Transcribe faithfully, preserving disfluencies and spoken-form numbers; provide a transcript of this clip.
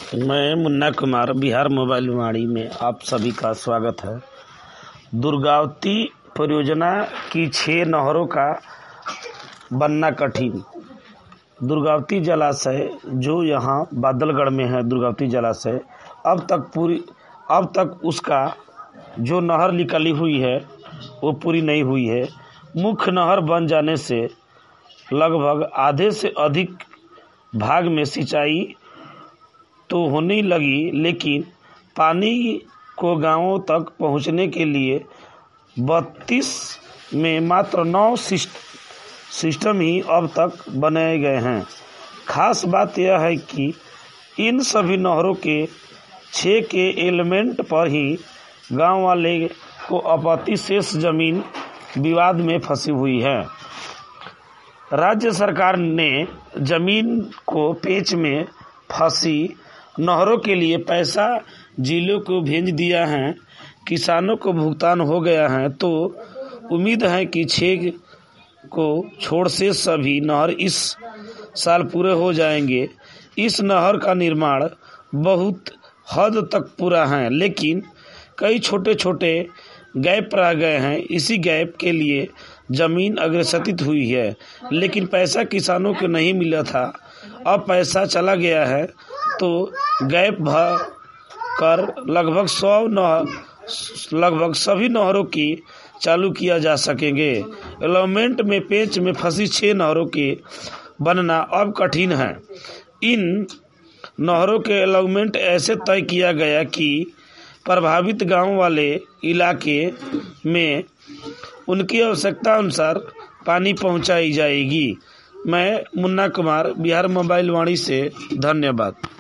मैं मुन्ना कुमार बिहार मोबाइल वाणी में आप सभी का स्वागत है। दुर्गावती परियोजना की छह नहरों का बनना कठिन। दुर्गावती जलाशय जो यहाँ बादलगढ़ में है, दुर्गावती जलाशय अब तक पूरी अब तक उसका जो नहर निकली हुई है वो पूरी नहीं हुई है। मुख्य नहर बन जाने से लगभग आधे से अधिक भाग में सिंचाई तो होने लगी, लेकिन पानी को गांवों तक पहुंचने के लिए बत्तीस में मात्र नौ सिस्टम ही अब तक बनाए गए हैं। खास बात यह है कि इन सभी नहरों के छः के एलिमेंट पर ही गांव वाले को आपत्ति शेष जमीन विवाद में फंसी हुई है। राज्य सरकार ने जमीन को पेच में फंसी नहरों के लिए पैसा जिलों को भेज दिया है। किसानों को भुगतान हो गया है, तो उम्मीद है कि छः को छोड़ से सभी नहर इस साल पूरे हो जाएंगे। इस नहर का निर्माण बहुत हद तक पूरा है, लेकिन कई छोटे छोटे गैप रह गए हैं। इसी गैप के लिए जमीन अग्रसित हुई है, लेकिन पैसा किसानों को नहीं मिला था। अब पैसा चला गया है तो गैप भर कर लगभग सौ नहर लगभग सभी नहरों की चालू किया जा सकेंगे। एलिमेंट में पेच में फंसी छह नहरों के बनना अब कठिन है। इन नहरों के एलिमेंट ऐसे तय किया गया कि प्रभावित गांव वाले इलाके में उनकी आवश्यकता अनुसार पानी पहुंचाई जाएगी। मैं मुन्ना कुमार बिहार मोबाइल वाणी से धन्यवाद।